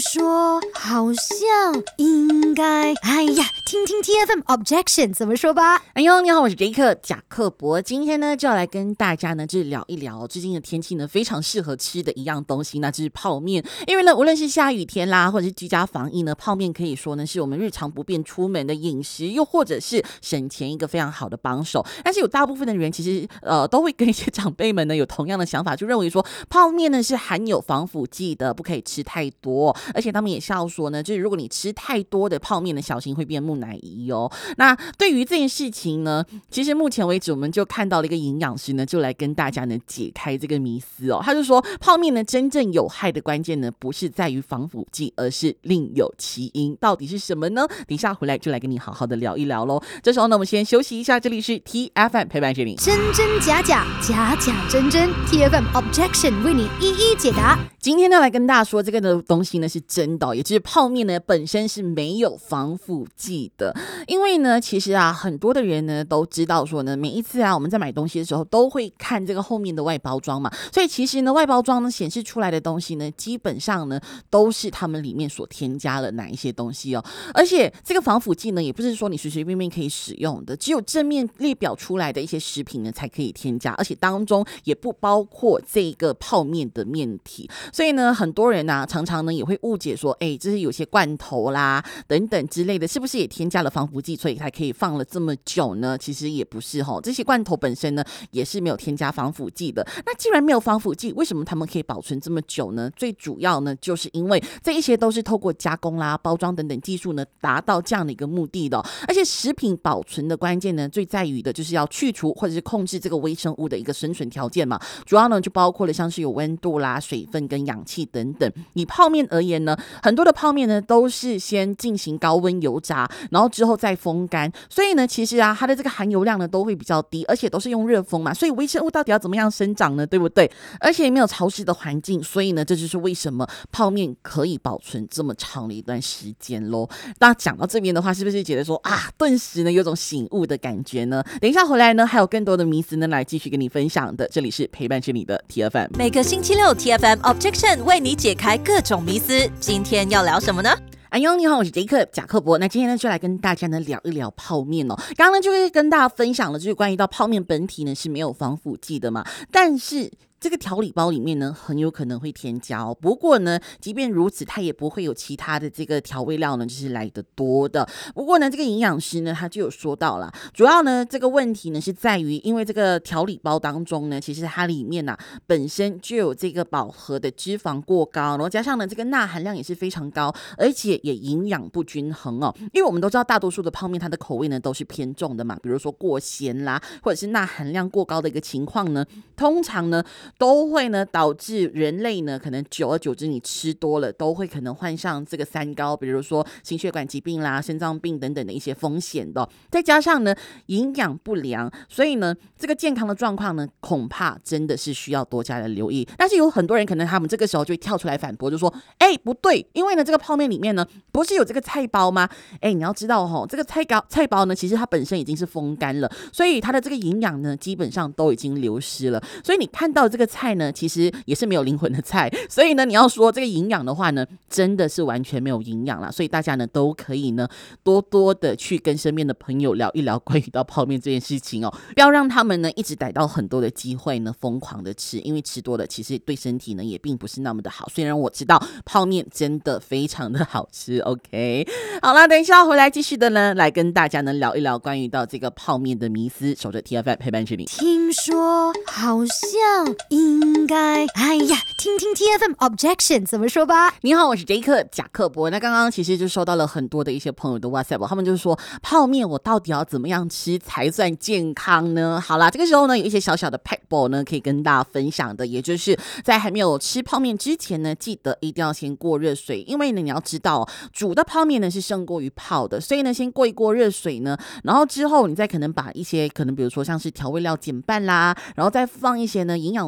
说好像应该，哎呀，听听 TFM Objection 怎么说吧。 哎呦，你好，我是杰克贾克伯，今天呢就要来跟大家呢就是聊一聊最近的天气呢非常适合吃的一样东西，那就是泡面。因为呢无论是下雨天啦，或者是居家防疫呢，泡面可以说呢是我们日常不便出门的饮食，又或者是省钱一个非常好的帮手。但是有大部分的人其实都会跟一些长辈们呢有同样的想法，就认为说泡面呢是含有防腐剂的，不可以吃太多，而且他们也是要说呢，就是如果你吃太多的泡面呢，小心会变木乃伊哦。那对于这件事情呢，其实目前为止我们就看到了一个营养师呢，就来跟大家呢解开这个迷思哦。他就说泡面呢真正有害的关键呢，不是在于防腐剂，而是另有其因。到底是什么呢？等一下回来就来跟你好好的聊一聊咯。这时候呢，我们先休息一下，这里是 TFM 陪伴着你， 真真假假，假假真真 TFM Objection 为你一一解答。 今天呢来跟大家说这个的东西呢是真的，也就是泡面呢本身是没有防腐剂的。因为呢其实啊很多的人呢都知道说呢，每一次啊我们在买东西的时候都会看这个后面的外包装嘛，所以其实呢外包装呢显示出来的东西呢基本上呢都是他们里面所添加了哪一些东西哦。而且这个防腐剂呢也不是说你随随便便可以使用的，只有正面列表出来的一些食品呢才可以添加，而且当中也不包括这个泡面的面体。所以呢很多人啊常常呢也会误解说这是有些罐头啦等等之类的，是不是也添加了防腐剂，所以才可以放了这么久呢？其实也不是齁，这些罐头本身呢也是没有添加防腐剂的。那既然没有防腐剂，为什么他们可以保存这么久呢？最主要呢就是因为这一些都是透过加工啦包装等等技术呢达到这样的一个目的的而且食品保存的关键呢最在于的就是要去除或者是控制这个微生物的一个生存条件嘛，主要呢就包括了像是有温度啦水分跟氧气等等。以泡面而言呢，很多的泡面呢都是先进行高温油炸，然后之后再风干，所以呢其实啊它的这个含油量呢都会比较低，而且都是用热风嘛，所以微生物到底要怎么样生长呢，对不对？而且也没有潮湿的环境，所以呢这就是为什么泡面可以保存这么长的一段时间咯。大家讲到这边的话，是不是觉得说啊顿时呢有种醒悟的感觉呢？等一下回来呢还有更多的迷思呢来继续跟你分享的，这里是陪伴着你的 TFM， 每个星期六 TFM Objection 为你解开各种迷思。今天要聊什么呢？ 哎呦，你好，我是杰克贾克伯。那今天呢，就来跟大家呢聊一聊泡面哦。刚刚呢，就会跟大家分享了，就是关于到泡面本体呢是没有防腐剂的嘛，但是这个调理包里面呢很有可能会添加哦。不过呢即便如此，它也不会有其他的这个调味料呢就是来得多的。不过呢这个营养师呢他就有说到啦，主要呢这个问题呢是在于，因为这个调理包当中呢其实它里面本身就有这个饱和的脂肪过高，然后加上呢这个钠含量也是非常高，而且也营养不均衡哦。因为我们都知道大多数的泡面它的口味呢都是偏重的嘛，比如说过咸啦或者是钠含量过高的一个情况呢，通常呢都会呢导致人类呢可能久而久之你吃多了都会可能患上这个三高，比如说心血管疾病啦肾脏病等等的一些风险的再加上呢营养不良，所以呢这个健康的状况呢恐怕真的是需要多加的留意。但是有很多人可能他们这个时候就会跳出来反驳，就说不对，因为呢这个泡面里面呢不是有这个菜包吗？你要知道这个菜包呢其实它本身已经是风干了，所以它的这个营养呢基本上都已经流失了，所以你看到这个菜呢其实也是没有灵魂的菜，所以呢你要说这个营养的话呢真的是完全没有营养啦。所以大家呢都可以呢多多的去跟身边的朋友聊一聊关于到泡面这件事情哦，不要让他们呢一直逮到很多的机会呢疯狂的吃，因为吃多了其实对身体呢也并不是那么的好。虽然我知道泡面真的非常的好吃 OK， 好啦，等一下回来继续的呢来跟大家呢聊一聊关于到这个泡面的迷思，守着 TFM 陪伴着你。 听说好像应该，哎呀，听听 TFM Objection 怎么说吧。 你好，我是杰克贾克伯。那刚刚其实就收到了很多的一些朋友的 WhatsApp， 他们就说泡面我到底要怎么样吃才算健康呢？好啦，这个时候呢有一些小小的 packball 呢可以跟大家分享的，也就是在还没有吃泡面之前呢，记得一定要先过热水，因为呢你要知道煮的泡面呢是胜过于泡的，所以呢先过一锅热水呢，然后之后你再可能把一些可能比如说像是调味料减半啦，然后再放一些呢营养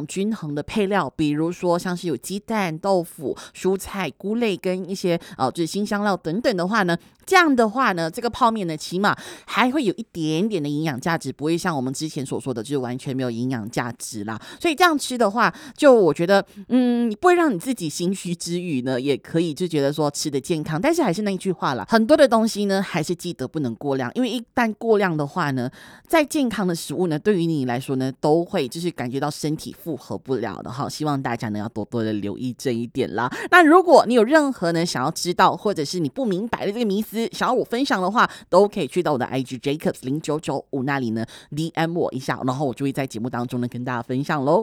均衡的配料，比如说像是有鸡蛋、豆腐、蔬菜、菇类跟一些就是辛香料等等的话呢，这样的话呢，这个泡面呢起码还会有一点点的营养价值，不会像我们之前所说的就是完全没有营养价值啦。所以这样吃的话，就我觉得不会让你自己心虚之余呢，也可以就觉得说吃的健康。但是还是那一句话啦，很多的东西呢还是记得不能过量，因为一旦过量的话呢，再健康的食物呢对于你来说呢都会就是感觉到身体负荷不了的哈。希望大家呢要多多的留意这一点啦。那如果你有任何呢想要知道或者是你不明白的这个迷思想要我分享的话，都可以去到我的 IG Jacobs 0995那里呢 DM 我一下，然后我就会在节目当中呢跟大家分享咯。